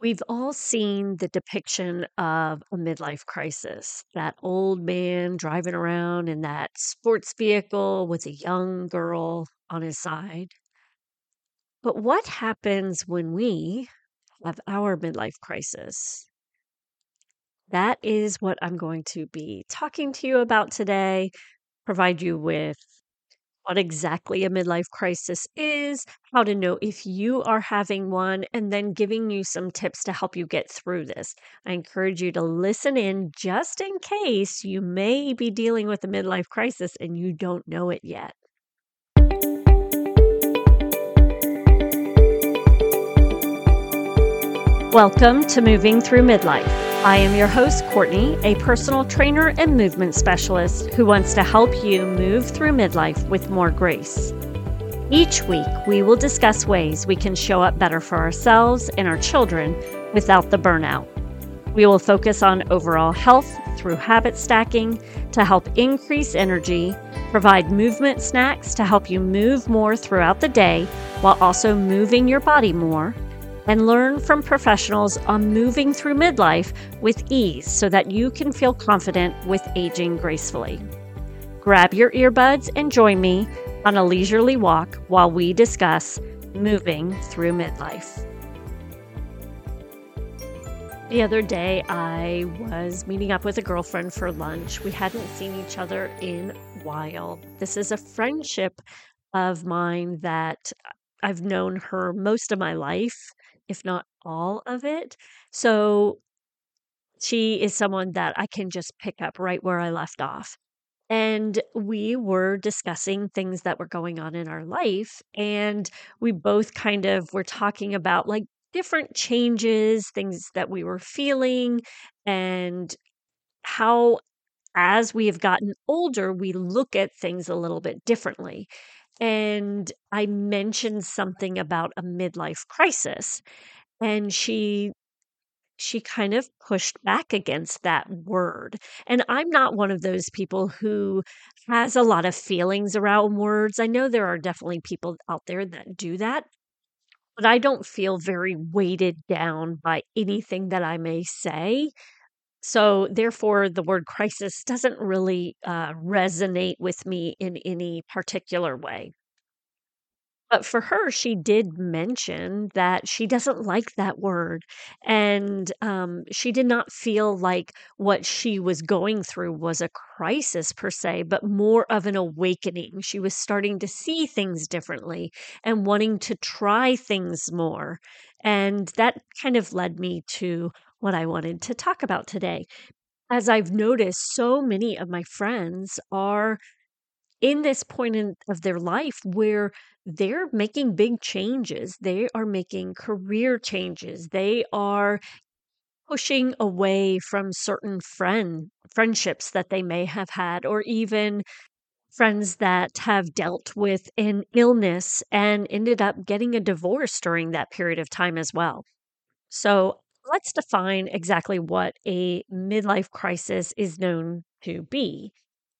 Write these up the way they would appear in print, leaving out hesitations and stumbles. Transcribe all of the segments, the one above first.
We've all seen the depiction of a midlife crisis. That old man driving around in that sports vehicle with a young girl on his side. But what happens when we have our midlife crisis? That is what I'm going to be talking to you about today, provide you with what exactly a midlife crisis is, how to know if you are having one, and then giving you some tips to help you get through this. I encourage you to listen in just in case you may be dealing with a midlife crisis and you don't know it yet. Welcome to Moving Through Midlife. I am your host, Courtney, a personal trainer and movement specialist who wants to help you move through midlife with more grace. Each week, we will discuss ways we can show up better for ourselves and our children without the burnout. We will focus on overall health through habit stacking to help increase energy, provide movement snacks to help you move more throughout the day while also moving your body more, and learn from professionals on moving through midlife with ease so that you can feel confident with aging gracefully. Grab your earbuds and join me on a leisurely walk while we discuss moving through midlife. The other day, I was meeting up with a girlfriend for lunch. We hadn't seen each other in a while. This is a friendship of mine that I've known her most of my life, if not all of it. So she is someone that I can just pick up right where I left off. And we were discussing things that were going on in our life. And we both kind of were talking about like different changes, things that we were feeling, and how, as we have gotten older, we look at things a little bit differently. And I mentioned something about a midlife crisis, and she kind of pushed back against that word. And I'm not one of those people who has a lot of feelings around words. I know there are definitely people out there that do that, but I don't feel very weighted down by anything that I may say. So, therefore, the word crisis doesn't really resonate with me in any particular way. But for her, she did mention that she doesn't like that word. And she did not feel like what she was going through was a crisis per se, but more of an awakening. She was starting to see things differently and wanting to try things more. And that kind of led me to what I wanted to talk about today. As I've noticed, so many of my friends are in this point of their life where they're making big changes. They are making career changes. They are pushing away from certain friendships that they may have had, or even friends that have dealt with an illness and ended up getting a divorce during that period of time as well. So let's define exactly what a midlife crisis is known to be.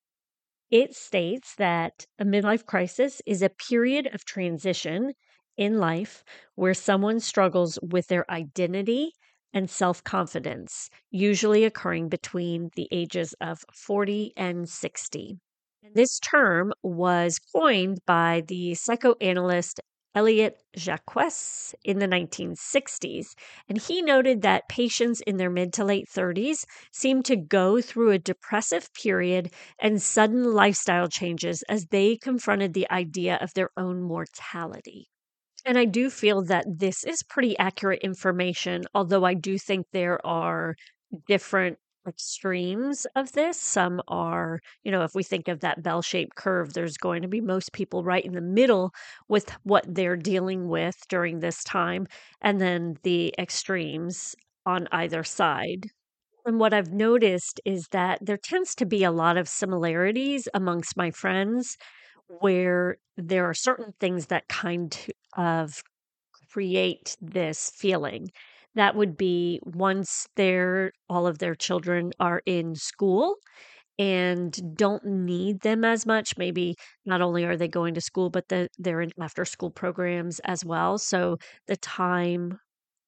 It states that a midlife crisis is a period of transition in life where someone struggles with their identity and self confidence, usually occurring between the ages of 40 and 60. This term was coined by the psychoanalyst Elliot Jacques in the 1960s, and he noted that patients in their mid to late 30s seem to go through a depressive period and sudden lifestyle changes as they confronted the idea of their own mortality. And I do feel that this is pretty accurate information, although I do think there are different extremes of this. Some are, if we think of that bell shaped curve, there's going to be most people right in the middle with what they're dealing with during this time, and then the extremes on either side. And what I've noticed is that there tends to be a lot of similarities amongst my friends where there are certain things that kind of create this feeling. That would be once all of their children are in school and don't need them as much. Maybe not only are they going to school, but they're in after school programs as well. So the time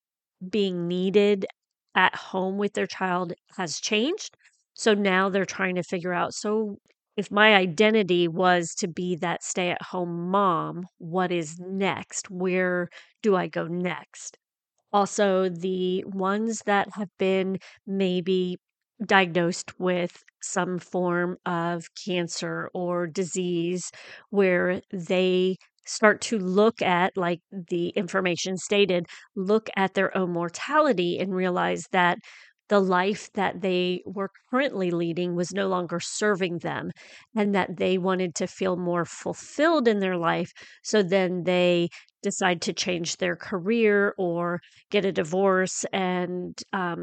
being needed at home with their child has changed. So now they're trying to figure out, so if my identity was to be that stay-at-home mom, what is next? Where do I go next? Also, the ones that have been maybe diagnosed with some form of cancer or disease, where they start to look at, like the information stated, look at their own mortality and realize that the life that they were currently leading was no longer serving them, and that they wanted to feel more fulfilled in their life. So then they decide to change their career or get a divorce and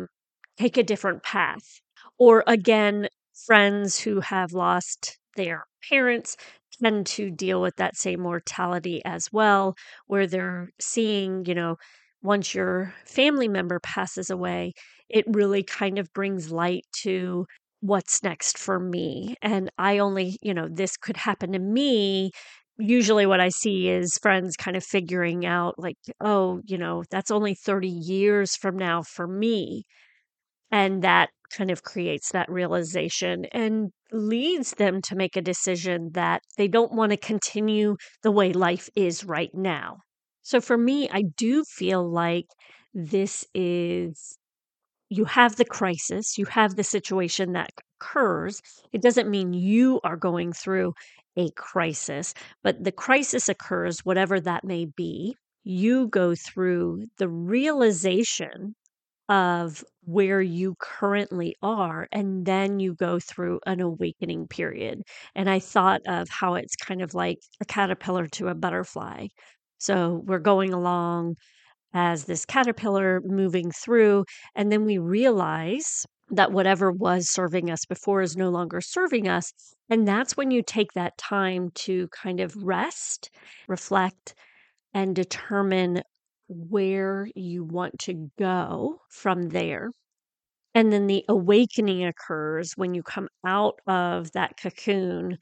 take a different path. Or again, friends who have lost their parents tend to deal with that same mortality as well, where they're seeing, once your family member passes away, it really kind of brings light to what's next for me. And I only, this could happen to me. Usually, what I see is friends kind of figuring out, like, oh, that's only 30 years from now for me. And that kind of creates that realization and leads them to make a decision that they don't want to continue the way life is right now. So for me, I do feel like this is, you have the crisis, you have the situation that occurs. It doesn't mean you are going through a crisis, but the crisis occurs, whatever that may be. You go through the realization of where you currently are, and then you go through an awakening period. And I thought of how it's kind of like a caterpillar to a butterfly. So we're going along as this caterpillar moving through, and then we realize that whatever was serving us before is no longer serving us. And that's when you take that time to kind of rest, reflect, and determine where you want to go from there. And then the awakening occurs when you come out of that cocoon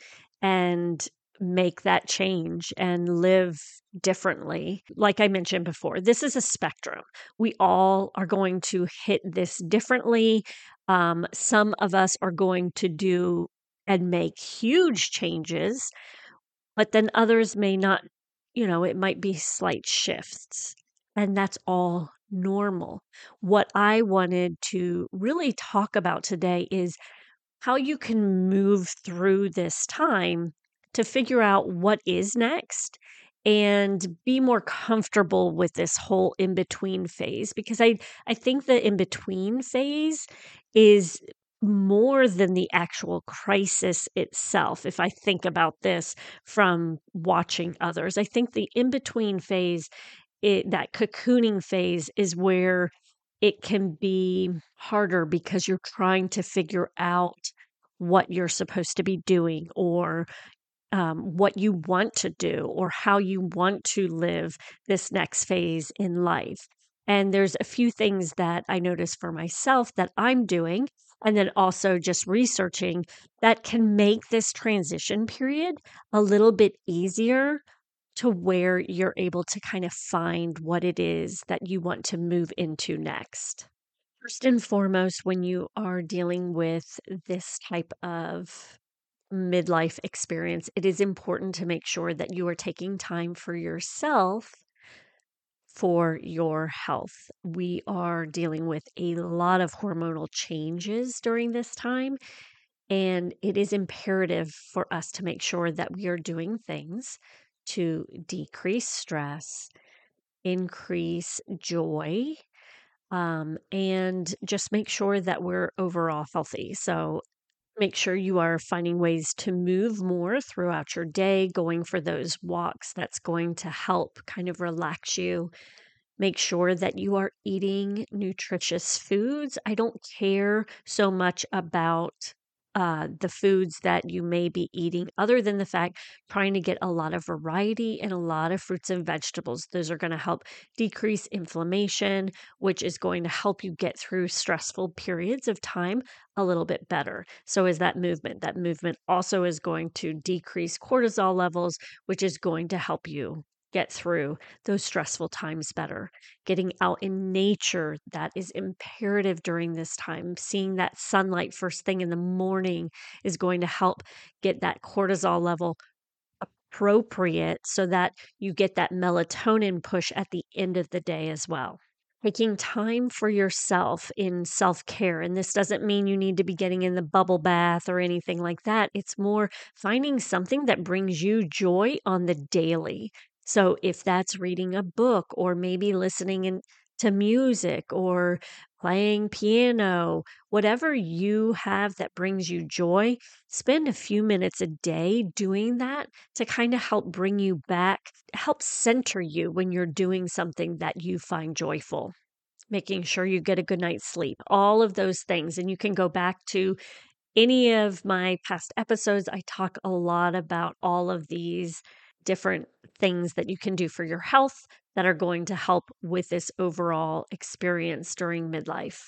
and make that change and live differently. Like I mentioned before, this is a spectrum. We all are going to hit this differently. Some of us are going to do and make huge changes, but then others may not, it might be slight shifts, and that's all normal. What I wanted to really talk about today is how you can move through this time to figure out what is next and be more comfortable with this whole in between phase, because I think the in between phase is more than the actual crisis itself. If I think about this from watching others, I think the in between phase, that cocooning phase, is where it can be harder because you're trying to figure out what you're supposed to be doing, or what you want to do, or how you want to live this next phase in life. And there's a few things that I notice for myself that I'm doing, and then also just researching, that can make this transition period a little bit easier, to where you're able to kind of find what it is that you want to move into next. First and foremost, when you are dealing with this type of midlife experience, it is important to make sure that you are taking time for yourself, for your health. We are dealing with a lot of hormonal changes during this time, and it is imperative for us to make sure that we are doing things to decrease stress, increase joy, and just make sure that we're overall healthy. So make sure you are finding ways to move more throughout your day, going for those walks. That's going to help kind of relax you. Make sure that you are eating nutritious foods. I don't care so much about the foods that you may be eating, other than the fact trying to get a lot of variety and a lot of fruits and vegetables. Those are going to help decrease inflammation, which is going to help you get through stressful periods of time a little bit better. So is that movement. That movement also is going to decrease cortisol levels, which is going to help you get through those stressful times better. Getting out in nature, that is imperative during this time. Seeing that sunlight first thing in the morning is going to help get that cortisol level appropriate so that you get that melatonin push at the end of the day as well. Taking time for yourself in self care. And this doesn't mean you need to be getting in the bubble bath or anything like that. It's more finding something that brings you joy on the daily. So if that's reading a book or maybe listening to music or playing piano, whatever you have that brings you joy, spend a few minutes a day doing that to kind of help bring you back, help center you when you're doing something that you find joyful. Making sure you get a good night's sleep, all of those things. And you can go back to any of my past episodes. I talk a lot about all of these different things that you can do for your health that are going to help with this overall experience during midlife.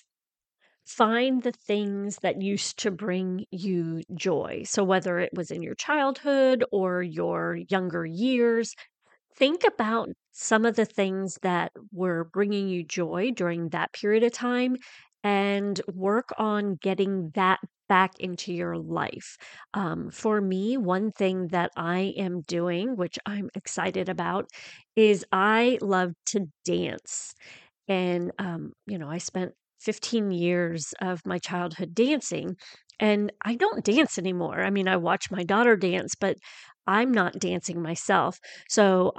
Find the things that used to bring you joy. So, whether it was in your childhood or your younger years, think about some of the things that were bringing you joy during that period of time and work on getting that back into your life. For me, one thing that I am doing, which I'm excited about, is I love to dance. And, I spent 15 years of my childhood dancing, and I don't dance anymore. I mean, I watch my daughter dance, but I'm not dancing myself. So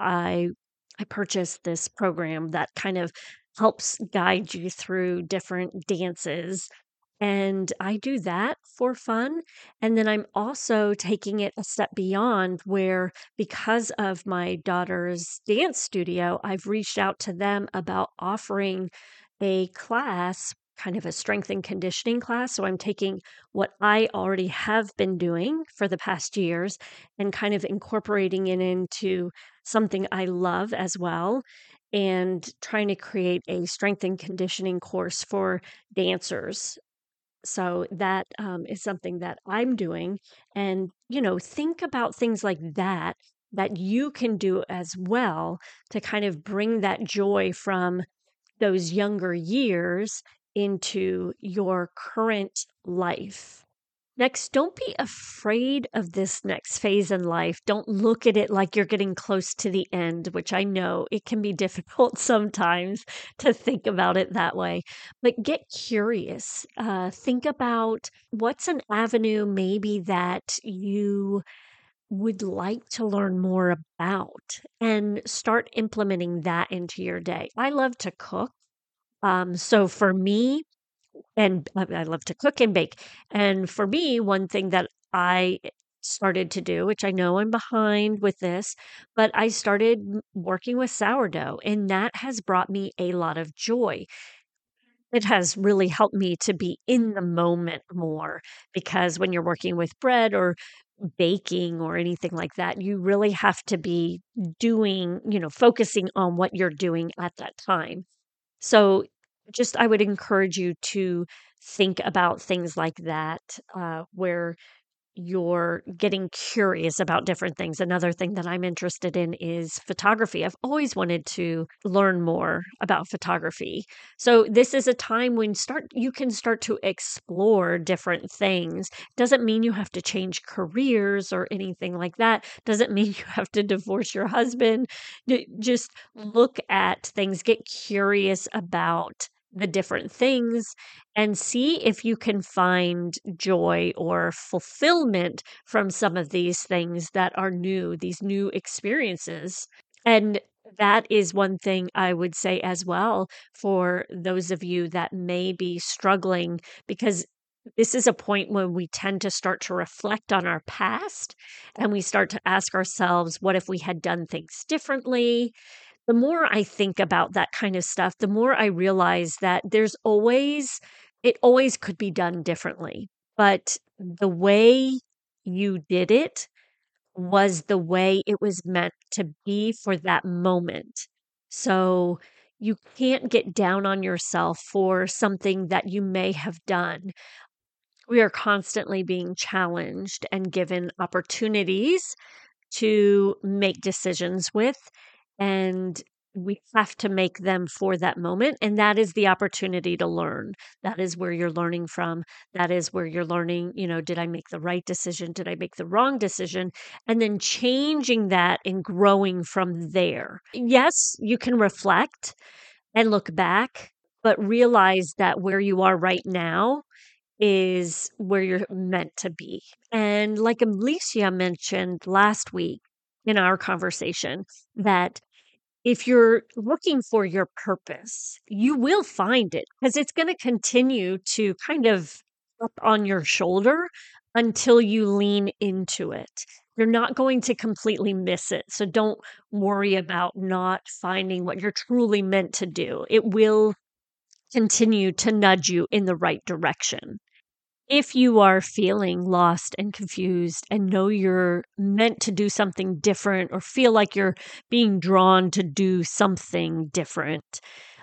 I purchased this program that kind of helps guide you through different dances. And I do that for fun. And then I'm also taking it a step beyond where, because of my daughter's dance studio, I've reached out to them about offering a class, kind of a strength and conditioning class. So I'm taking what I already have been doing for the past years and kind of incorporating it into something I love as well, and trying to create a strength and conditioning course for dancers. So that is something that I'm doing. And, think about things like that that you can do as well to kind of bring that joy from those younger years into your current life. Next, don't be afraid of this next phase in life. Don't look at it like you're getting close to the end, which I know it can be difficult sometimes to think about it that way. But get curious. Think about what's an avenue maybe that you would like to learn more about and start implementing that into your day. I love to cook. So for me, and I love to cook and bake. And for me, one thing that I started to do, which I know I'm behind with this, but I started working with sourdough, and that has brought me a lot of joy. It has really helped me to be in the moment more, because when you're working with bread or baking or anything like that, you really have to be doing, focusing on what you're doing at that time. So, just I would encourage you to think about things like that, where you're getting curious about different things. Another thing that I'm interested in is photography. I've always wanted to learn more about photography. So this is a time when start you can start to explore different things. Doesn't mean you have to change careers or anything like that. Doesn't mean you have to divorce your husband. Just look at things, get curious about the different things, and see if you can find joy or fulfillment from some of these things that are new, these new experiences. And that is one thing I would say as well for those of you that may be struggling, because this is a point when we tend to start to reflect on our past and we start to ask ourselves, what if we had done things differently? The more I think about that kind of stuff, the more I realize that it always could be done differently. But the way you did it was the way it was meant to be for that moment. So you can't get down on yourself for something that you may have done. We are constantly being challenged and given opportunities to make decisions with. and we have to make them for that moment. And that is the opportunity to learn. That is where you're learning from. That is where you're learning, did I make the right decision? Did I make the wrong decision? And then changing that and growing from there. Yes, you can reflect and look back, but realize that where you are right now is where you're meant to be. And like Alicia mentioned last week in our conversation, that if you're looking for your purpose, you will find it because it's going to continue to kind of up on your shoulder until you lean into it. You're not going to completely miss it. So don't worry about not finding what you're truly meant to do. It will continue to nudge you in the right direction. If you are feeling lost and confused and know you're meant to do something different or feel like you're being drawn to do something different,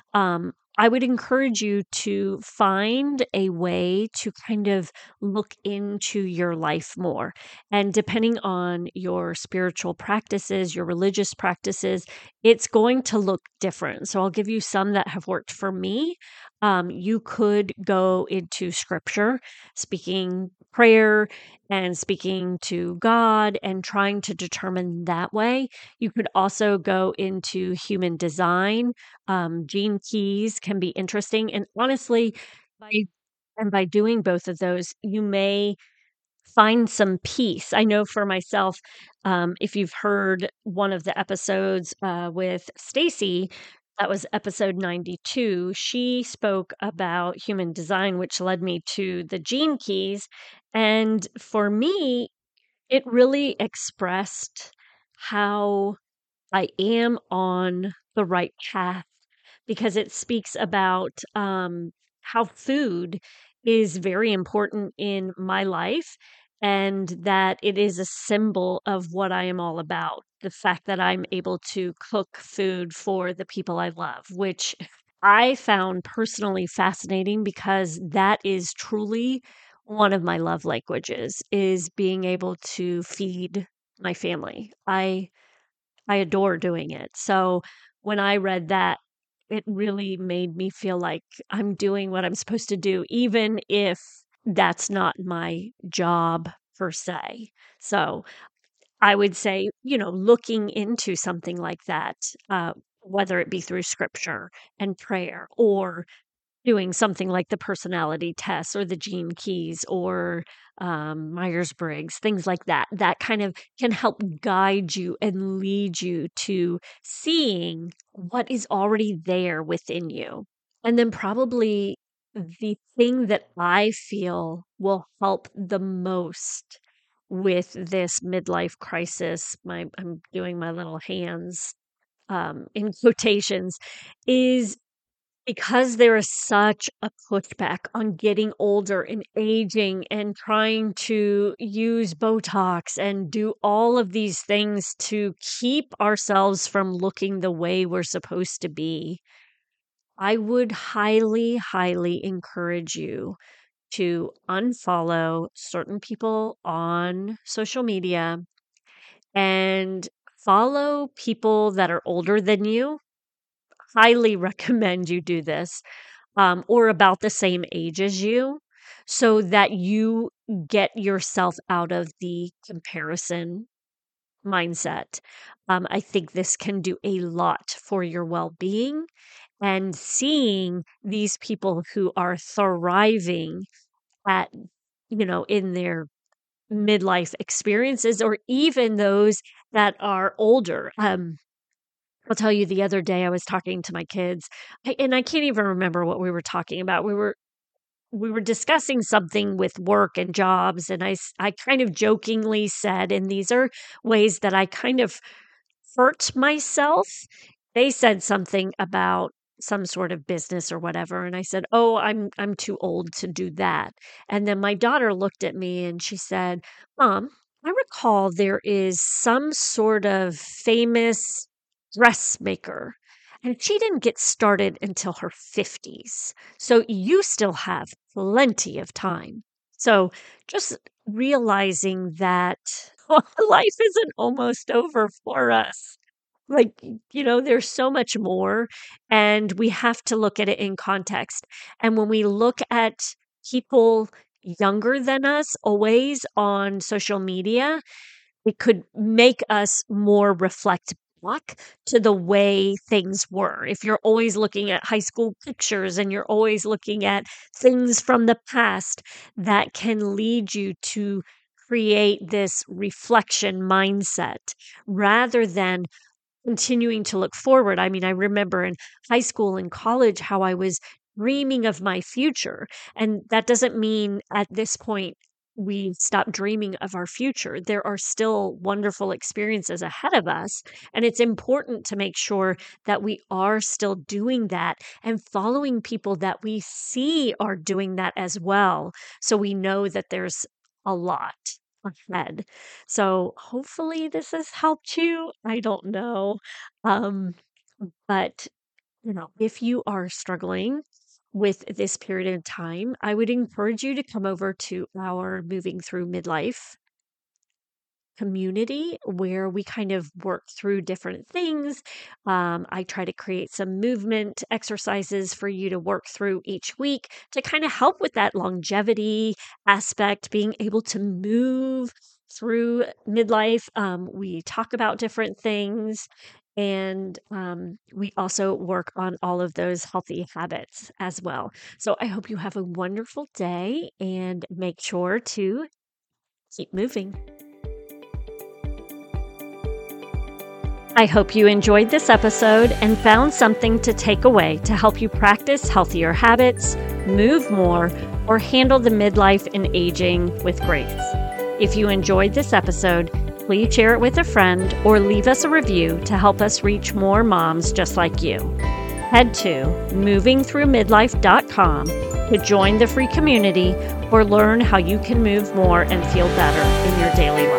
I would encourage you to find a way to kind of look into your life more. And depending on your spiritual practices, your religious practices, it's going to look different. So I'll give you some that have worked for me. You could go into scripture, speaking prayer and speaking to God and trying to determine that way. You could also go into human design. Gene keys can be interesting. And honestly, by by doing both of those, you may find some peace. I know for myself, if you've heard one of the episodes with Stacy, that was episode 92. She spoke about human design, which led me to the gene keys. And for me, it really expressed how I am on the right path because it speaks about how food is very important in my life and that it is a symbol of what I am all about. The fact that I'm able to cook food for the people I love, which I found personally fascinating because that is truly one of my love languages is being able to feed my family. I adore doing it. So when I read that, it really made me feel like I'm doing what I'm supposed to do, even if that's not my job per se. So I would say, looking into something like that, whether it be through scripture and prayer or doing something like the personality tests or the gene keys or Myers-Briggs, things like that, that kind of can help guide you and lead you to seeing what is already there within you. And then probably the thing that I feel will help the most with this midlife crisis, I'm doing my little hands in quotations, is because there is such a pushback on getting older and aging and trying to use Botox and do all of these things to keep ourselves from looking the way we're supposed to be, I would highly, highly encourage you to unfollow certain people on social media and follow people that are older than you. Highly recommend you do this or about the same age as you so that you get yourself out of the comparison mindset. I think this can do a lot for your well being and seeing these people who are thriving at, in their midlife experiences or even those that are older. I'll tell you the other day I was talking to my kids and I can't even remember what we were talking about. We were discussing something with work and jobs and I kind of jokingly said, and these are ways that I kind of hurt myself. They said something about some sort of business or whatever and I said, "Oh, I'm too old to do that." And then my daughter looked at me and she said, "Mom, I recall there is some sort of famous dressmaker and she didn't get started until her 50s. So you still have plenty of time." So just realizing that life isn't almost over for us. Like, there's so much more, and we have to look at it in context. And when we look at people younger than us always on social media, it could make us more reflect back to the way things were. If you're always looking at high school pictures and you're always looking at things from the past, that can lead you to create this reflection mindset rather than continuing to look forward. I mean, I remember in high school and college how I was dreaming of my future. And that doesn't mean at this point we stop dreaming of our future. There are still wonderful experiences ahead of us. And it's important to make sure that we are still doing that and following people that we see are doing that as well. So we know that there's a lot ahead. So hopefully this has helped you. I don't know. Um, but if you are struggling with this period of time, I would encourage you to come over to our Moving Through Midlife community where we kind of work through different things. I try to create some movement exercises for you to work through each week to kind of help with that longevity aspect, being able to move through midlife. We talk about different things. And we also work on all of those healthy habits as well. So I hope you have a wonderful day and make sure to keep moving. I hope you enjoyed this episode and found something to take away to help you practice healthier habits, move more, or handle the midlife and aging with grace. If you enjoyed this episode, please share it with a friend or leave us a review to help us reach more moms just like you. Head to movingthroughmidlife.com to join the free community or learn how you can move more and feel better in your daily life.